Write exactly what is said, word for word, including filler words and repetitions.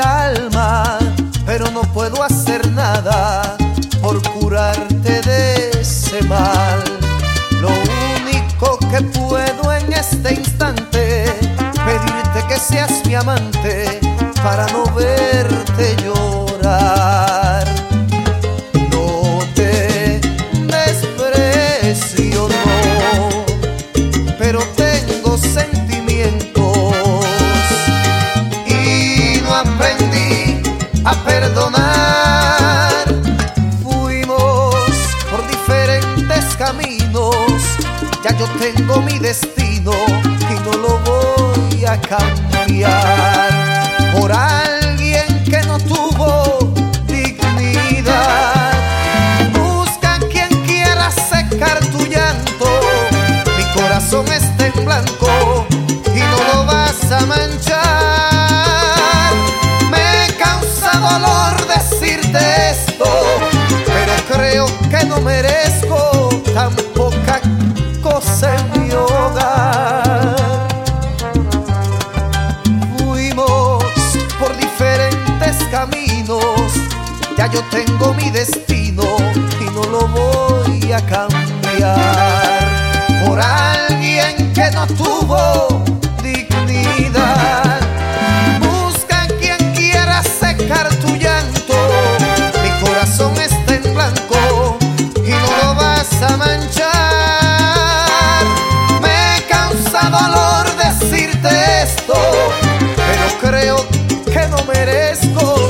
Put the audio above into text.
alma, pero no puedo hacer nada por curarte de ese mal. Lo único que puedo en este instante, pedirte que seas mi amante para no verte llorar. No te desprecio, no, pero tengo sentimientos y no aprendí a perdonar. Fuimos por diferentes caminos, ya yo tengo mi destino y no lo voy a cambiar por alguien que no tuvo dignidad. Busca quien quiera secar tu llanto, mi corazón está en blanco y no lo vas a manchar. Me causa dolor decirte esto, pero creo que no merezco tan poca cosa en mi hogar. Fuimos por diferentes caminos, ya yo tengo mi destino y no lo voy a cambiar por alguien que no tuvo dignidad. Busca quien quiera secar tu llanto, mi corazón está en blanco y no lo vas a manchar. Me causa dolor decirte esto, pero creo que no merezco